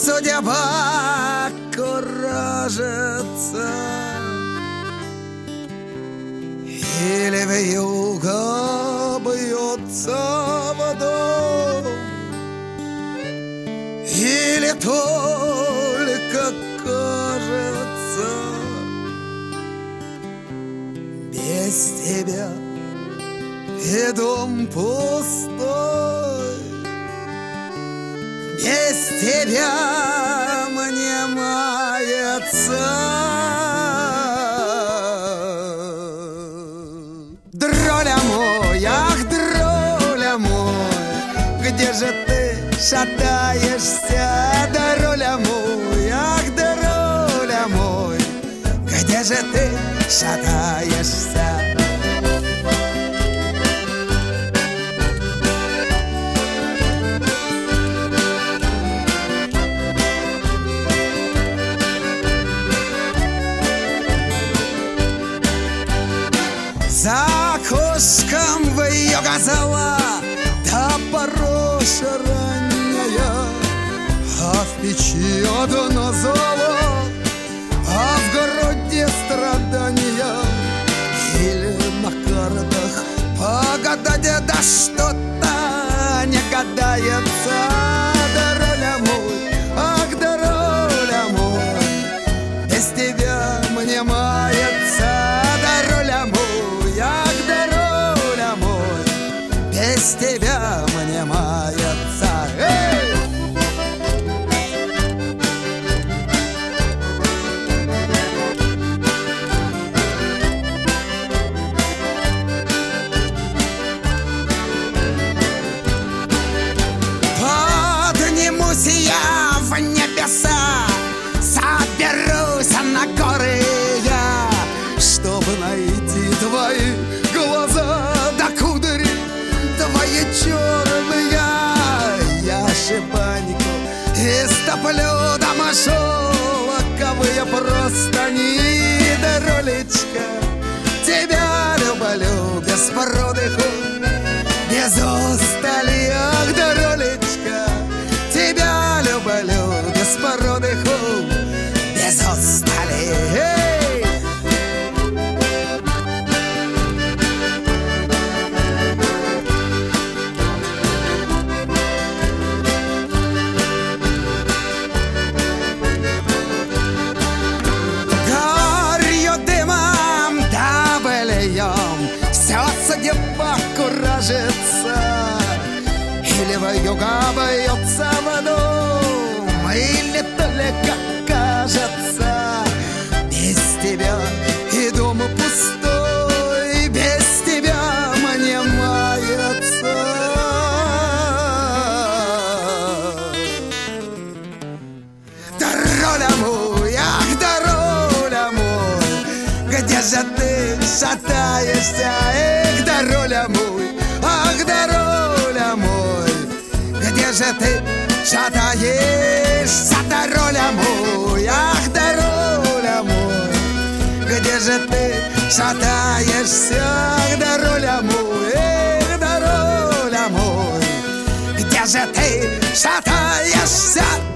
судьба куражится, или вьюга бьется водой, или только кажется, без тебя и дом пустой, без тебя мне мается. Дроля мой, ах, дроля мой, где же ты шатаешься? Дроля мой, ах, дроля мой, где же ты шатаешься? За окошком вьюга да пороша ранняя, а в печи одно золо, а в городе страдания. Или на картах погадать, да что-то не гадается. Дороля мой, ах, дороля мой, без тебя мне мается. Дороля мой, ах, дороля мой, без тебя мне мается. Эй! Поднимусь я в небеса, соберусь на горы я, чтобы найти твои глаза да кудри, твои черные. Я шибаньку истоплю да шелковые простыни. Доролечка, тебя люблю без продыху, без устали. Ах, доролечка, тебя люблю без продыху, без устали. Эй! Горью дымом да быльем все судьба куражится, или вьюга бьется водой, или только кажется, без тебя и дом пустой, без тебя мне мается. Дороля мой, ах, дороля мой, где же ты шатаешься? Эх, дороля мой, ах, дороля мой, где же ты шатаешься? Дороля мой, ах, дороля мой, где же ты шатаешься? Дороля мой, эх, дороля мой, где же ты шатаешься?